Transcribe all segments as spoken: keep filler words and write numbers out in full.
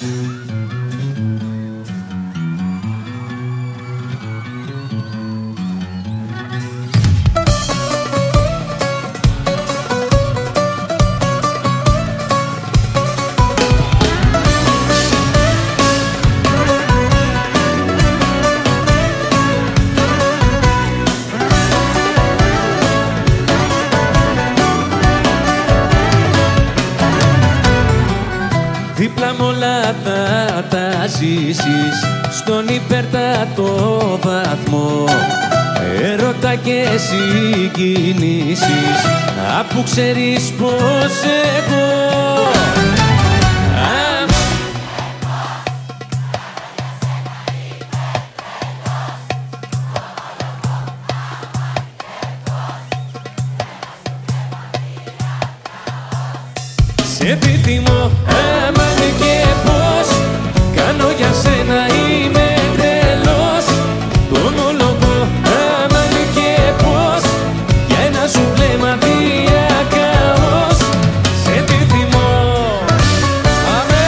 Δίπλα μ' όλα θα τα ζήσεις στον υπέρτατο βαθμό. Έρωτα και συγκινήσεις, απ' που ξέρεις πως εγώ σε επιθυμώ. Άμα και πώς κάνω για σένα είμαι τρελός. Το ομολογώ. Άμα και πώς για ένα σου βλέμμα διακαώς. Σε επιθυμώ. Αμέ.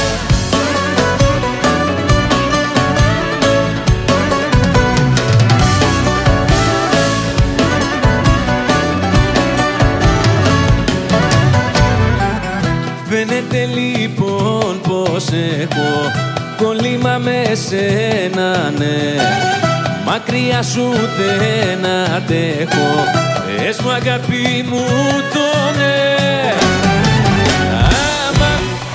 Φαίνεται λοιπόν πως έχω κόλλημα με σένα, ναι. Μακριά σου δεν αντέχω, πες μου αγάπη μου το ναι. Άμα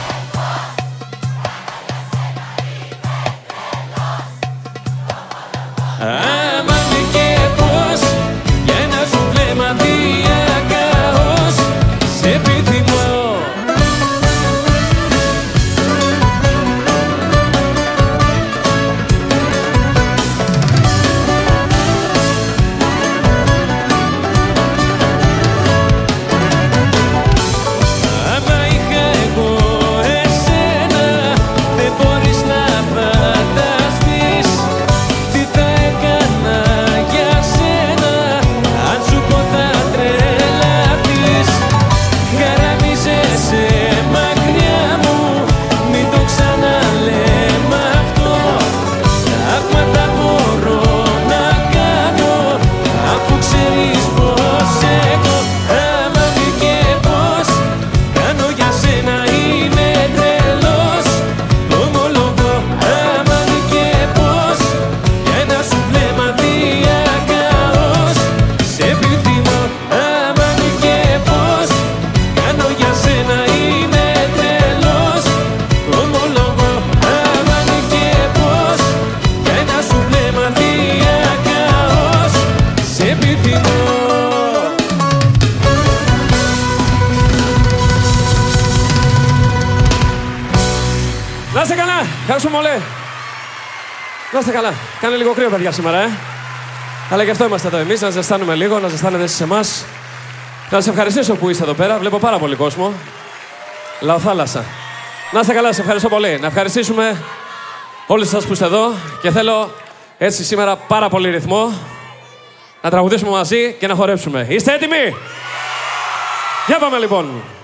Άμα και πώς για ένα σου βλέμμα διακαώς. Σε επιθυμώ. Να είστε καλά, ευχαριστούμε πολύ. Να είστε καλά. Κάνε λίγο κρύο, παιδιά, σήμερα, ε. Αλλά γι' αυτό είμαστε εδώ εμείς, να ζεστάνουμε λίγο, να ζεστάνετε εσείς εμάς. Να σας ευχαριστήσω που είστε εδώ πέρα. Βλέπω πάρα πολύ κόσμο. Λαοθάλασσα. Να είστε καλά, σας ευχαριστώ πολύ. Να ευχαριστήσουμε όλους σας που είστε εδώ και θέλω έτσι σήμερα πάρα πολύ ρυθμό να τραγουδήσουμε μαζί και να χορέψουμε. Είστε έτοιμοι? Για πάμε λοιπόν.